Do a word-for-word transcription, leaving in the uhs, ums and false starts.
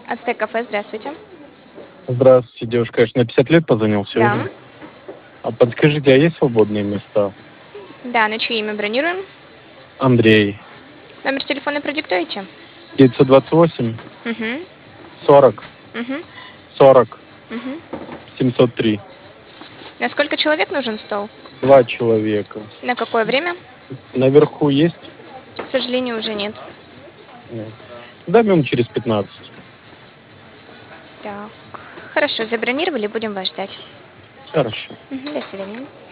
Ацтек кафе, здравствуйте. Здравствуйте, девушка. Я ж на пятьдесят лет позвонил Да. сегодня. А подскажите, а есть свободные места? Да, на чье имя бронируем? Андрей. Номер телефона продиктуете? девятьсот двадцать восемь Угу. сорок Угу. сорок Угу. семьсот три. На сколько человек нужен стол? Два человека. На какое время? Наверху есть? К сожалению, уже нет. Нет. Дай минут через пятнадцать. Так. Хорошо, забронировали, будем вас ждать. Хорошо. Угу, до свидания.